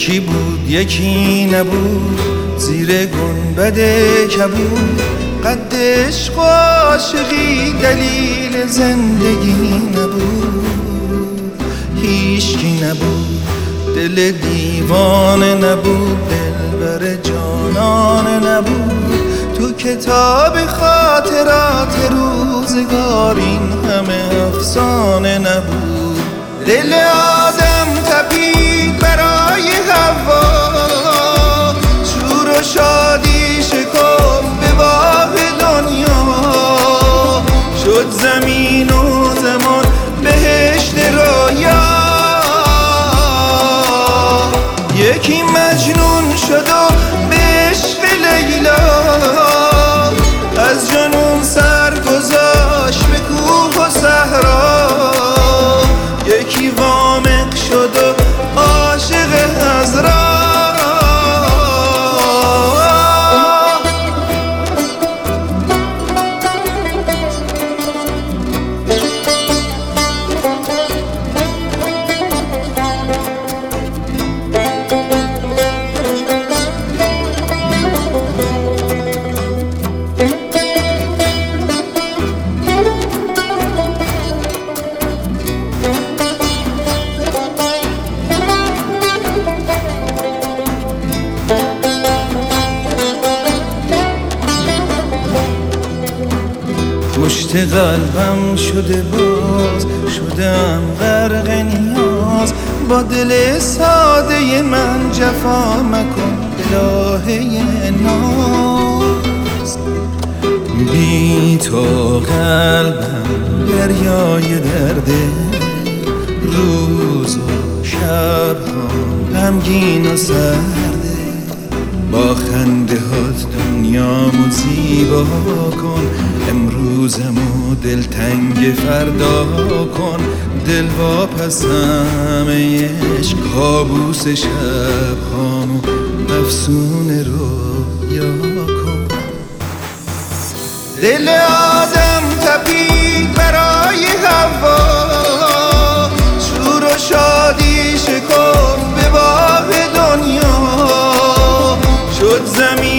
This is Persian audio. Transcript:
یکی بود یکی نبود، زیر گنبد کبود. قد عشق و عاشقی دلیل زندگی نبود. هیچکی نبود، دل دیوانه نبود، دلبر جانانه نبود. تو کتاب خاطرات روزگار این همه افسانه نبود. دل آدم تپید برای هوا، شور و شادی شکفت به باغ دنیا. شد زمین و زمان بهشت رویا. یکی مجنون شد و به عشق لیلا، از جنون سر گذاشت به کوه و صحرا. یکی وامق شد و عاشق حضرا. پشت قلبم شده باز، شدم غرق نیاز. با دل ساده من جفا مکن الهه ناز. بی تو قلبم دریای درده، روز و شب ها غمگین و سرده. با خنده هات دنیامو زیبا کن، امروزمو دلتنگ فردا کن. دل واپسم عشق کابوس شب هامو افسون رویا کن. دل آدم تپید برای هوا، شور و شادی شکفت به باغ دنیا. شد زمین